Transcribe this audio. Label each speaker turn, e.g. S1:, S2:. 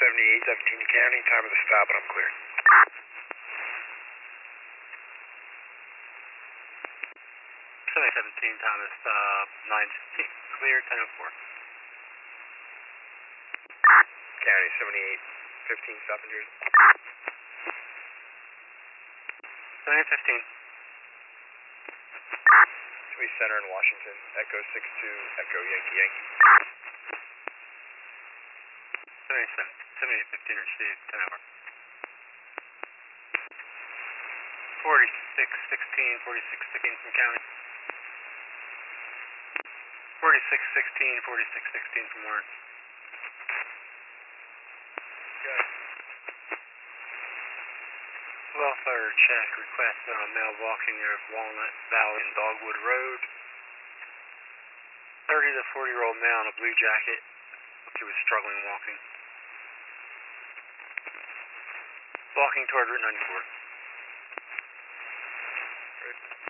S1: 78, 17 County, time of the stop, and I'm clear.
S2: 17, time of stop, 9:15, clear, 10:04.
S1: County, 78, 15, stop in Jersey.
S2: 78:15.
S1: Sweet Center in Washington, Echo 62, Echo Yankee Yankee.
S2: 78:15 received, 10:04. 4616, 4616 from County. 4616, 4616 from Warren. Welfare check request on a male walking near Walnut Valley and Dogwood Road. 30 to 40-year-old male in a blue jacket. He was struggling walking. Walking toward Route 94.